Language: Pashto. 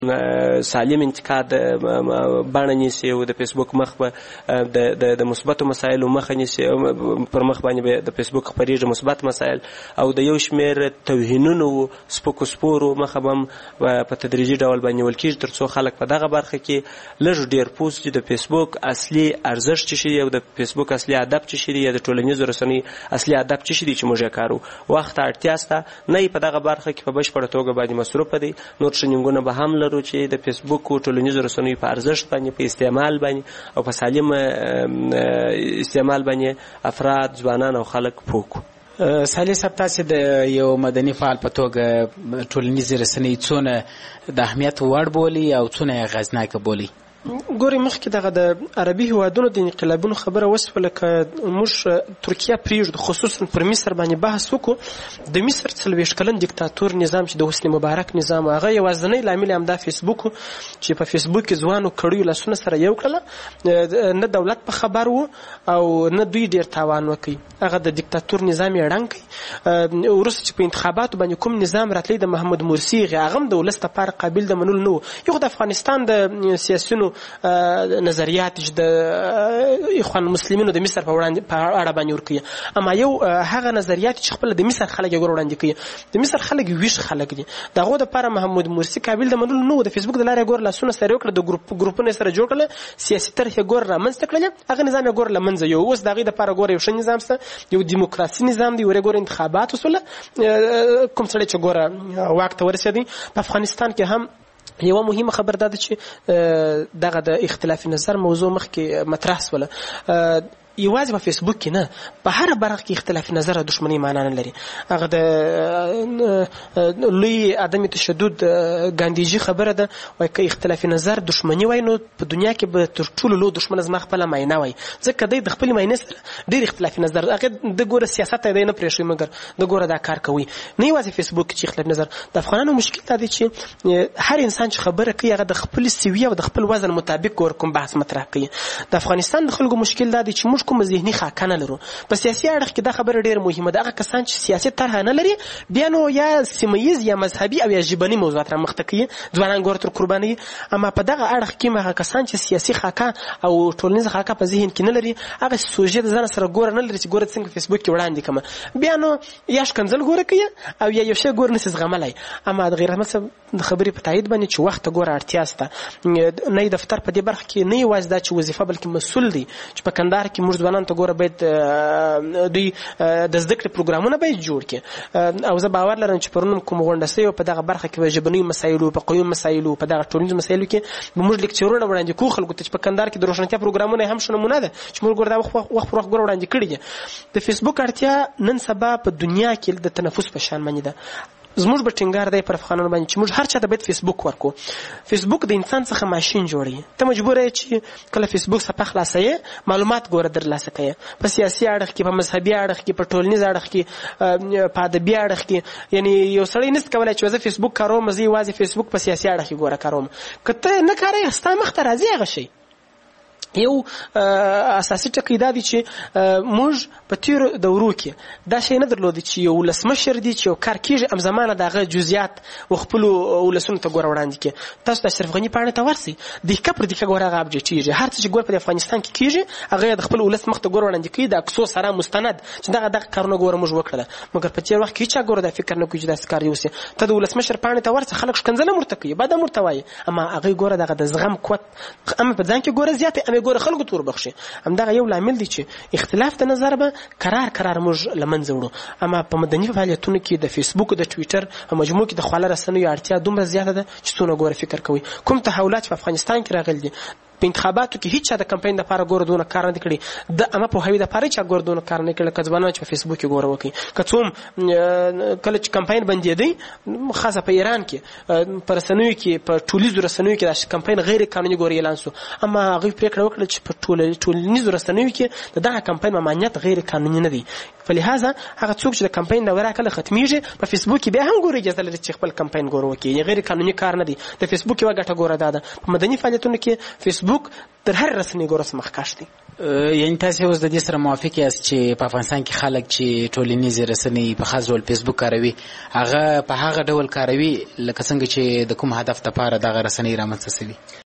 سالم انتقاد بڼه نیسي او د فیسبوک مخ به د مثبتو مسایلو مخه نیسي، پر مخ باندې د فیسبوک خپرېږي مثبت مسایل، او د یو شمېر توهینونو سپکو سپورو مخه به هم په تدریجي ډول باندې نیول کېږي، تر څو خلک په دغه برخه کې لږ ډېر پوه سي چې د فیسبوک اصلي ارزښت څه شي دی او د فیسبوک اصلي هدف څه شي دی، یا د ټولنیزو رسنیو اصلي هدف څه شي دی چې موږ یې کاروو. وخت ته اړتیا شته، نه یې په دغه برخه کې په بشپړه توګه باندې مصروفه دی. نور ټرینینګونه به هم لرو چې د فیسبوک او ټولنیزو رسنیو په ارزښت باندې، په استعمال باندې او په سالم استعمال باندې افراد، ځوانان او خلک پوه کړو. صالح صاحب، تاسې د یو مدني فعال په توګه ټولنیزې رسنۍ څونه د اهمیت وړ بولي او څونه یې اغېزناکه بولي؟ ګورئ، مخکې دغه د عربي هیوادونو د انقلابونو خبره وسوله، که موږ ترکیه پرېږدو، خصوصا پر مصر باندې بحث وکړو. د مصر 40 کلن دیکتاتور نظام چې د حسني مبارک نظام، هغه یوازینی لامل همدا فیسبوک و چې په فیسبوک کې ځوانو کړیو لاسونه سره یو کړله، نه دولت په خبر و او نه دوی ډېر تاوان وکړي. هغه د دیکتاتور نظام یې ړنګ کړي. وروسته چې په انتخاباتو باندې کوم نظام راتلی د محمد مرسي، هغه هم د ولس دپاره قابل د منلو نه و. یو د افغانستان د سیاسیونو نظریات چې د اخوان المسلمینو د مصر په اړه باندې ورکوي، اما یو هغه نظریات چې خپل د مصر خلک یې وړاندې کوي. د مصر خلک ویښ خلک دي، د هغو دپاره محمود مرسي قابل د منلو نه و. د فیسبوک د لارې ګور لاسونه سره وکړه، د ګروپونه سره جوړ کړله، سیاسي طرحې ګور رامنځته کړلې، هغه نظام یې ګور له منځه یو. اوس د هغې دپاره ګوره یو ښه نظام شته، یو دیموکراسي نظام دی، ورې ګوره انتخابات وسوله، کوم سړی چې ګوره واک ته ورسېدی. په افغانستان کې هم یوه مهمه خبر دا ده چې دغه د اختلاف نظر موضوع مخکې مطرح سوله. یوازې په فیسبوک کې نه، په هر برخه کې اختلاف نظر او دښمنۍ معنا نه لري. هغه د لوی عدم تشدد ګاندیجي خبره ده، وایي که اختلاف نظر دښمني وای نو په دنیا کې به تر ټولو لوی دښمنه زما خپله معاینه وای، ځکه دی د خپلې معاینې سره ډېر اختلاف نظر، هغې د ګوره سیاست دی نه پرېښوي، مګر د ګوره دا کار کوي. نه یوازې فیسبوک چې اختلاف نظر، د افغانانو مشکل دا دی چې هر انسان چې خبره کوي هغه د خپل سویې او د خپل وزن مطابق ګوره کوم بحث مطرح کوي. د افغانستان د خلکو مشکل دا دی چې موږ کوم ذهني خاکه نه لرو. په سیاسي اړخ کې دا خبره ډېره مهمه ده. هغه کسان چې سیاسي طرحه نه لري، بیا نو یا سیمه ییز یا مذهبي او یا ژبني موضوعات رامخته کوي، ځوانان ګوره تر قربانوي. اما په دغه اړخ کې هغه کسان چې سیاسي خاکه او ټولنیزه خاکه په ذهن کې نه لري، هغه سوژې د ځان سره ګوره نه لري چې ګوره څنګه فیسبوک کې وړاندې کړم، بیا نو یا ښکنځل ګوره کوي او یا یو شی ګوره نسي زغملی. اما د غیر احمد صاحب د خبرې په تایید باندې چې وخت ته ګوره اړتیا شته، نه دفتر په دې برخه کې نه یوازې دا چې وظیفه بلکې مسؤل دی چې په کندهار کې موږ ځوانانو ته ګوره باید دوی د زده کړې پروګرامونه باید جوړ کړي. او زه باور لرم چې پرون کوم غونډه سوې په دغه برخه کې په ژبنیو مسایلو، په قومي مسایلو، په دغه ټولنیزو مسایلو کې به موږ لیکچرونه وړاندې کوو خلکو ته چې په کندهار کې د روښانتیا پروګرامونه هم ښه نمونه ده چې موږ ګوره دا وخت پر وخت ګوره وړاندې کړي دي. د فیسبوک اړتیا نن سبا په دنیا کې د تنفس په شان باندې ده. زموږ به ټینګار دی پر افغانانو باندې چې موږ هر چا ته باید فیسبوک ورکو. فیسبوک د انسان څخه ماشین جوړوي. ته مجبور یې چې کله فیسبوک صفحه خلاصوې معلومات ګوره درلاسه کوې، په سیاسي اړخ کې، په مذهبي اړخ کې، په ټولنیز اړخ کې، په ادبي اړخ کې. یعنی یو سړی نشي کولی چې زه فیسبوک کاروم، زه یوازې فیسبوک په سیاسي اړخ کې ګوره کاروم. که ته نه کاروې، ستا مخ ته راځي هغه شی. یو اساسي ټکی دا دی چې موږ په تیرو دورو کې دا شی نه درلودی چې یو ولسمشر دی چې یو کار کېږي همزمانه د هغه جزئیات خپلو ولسونو ته ګوره وړاندې کړي. تاسو د اشرف غني پاڼې ته ورسئ، دقیقه پر دقیقه ګوره هغه اپډیټېږي. هر څه چې ګوره په افغانستان کې کېږي هغه یې د خپل ولس مخ ته ګوره وړاندې کوي، د عکسو سره مستند چې دغه کارونه ګوره موږ وکړله. مګر په تېر وخت کې هېچا ګوره دا فکر نه کوي چې داسې کار یوسي. ته د ولسمشر پاڼې ته ورسه، خلک ښکنځل هم ورته کوي، بد هم ورته وایي، اما هغوی ګوره دغه د زغم قوت اما په ځان کې ګوره زیات دی، اما یې ګوره خلکو ته وربخښي. همدغه یو لامل دی چې اختلاف د نظر به قرار موږ له منځه وړو. اما په مدني فعالیتونو کې د فیسبوک، د ټویټر په مجموع کې د خواله رسنیو اړتیا دومره زیاته ده چې څونه ګوره فکر کوي. کوم تحولات په افغانستان کې راغلي دي، په انتخاباتو کې هیڅ چا د کمپاین لپاره ګوره دونه کار نه دی کړی، اما پوهاوي دپاره چا ګوره دونه کار نه کړی. که ځوانان چې په فیسبوک کې ګوره وکړي، که څوم کله چې کمپاین بندېدی، خاصه په ایران کې په رسنیو کې، په ټولیزو رسنیو کې دا کمپاین غیر قانوني ګوره اعلان شو، اما هغوی پرېکړه وکړه چې په ټولنیزو رسنیو کې د دغه کمپاین ممانعت غیر قانوني نه دی. په لحاظه هغه څوک چې د کمپاین دوره کله ختمیږي په فیسبوک کې بیا هم ګوري اجازه لري چې خپل کمپاین ګورو وکړي غیر قانوني کار نه دی د فیسبوک یوه ګټه ګوره دا ده په مدني فعالیتونو کې فیسبوک تر هر رسنۍ ګوره مخکښ دی یعنی تاسو اوس د دې سره موافق یاست چې په افغانستان کې خلک چې ټولنیزې رسنۍ په خاص ډول فیسبوک کاروي هغه په هغه ډول کاروي لکه څنګه چې د کوم هدف لپاره دغه رسنۍ رامنځته شوي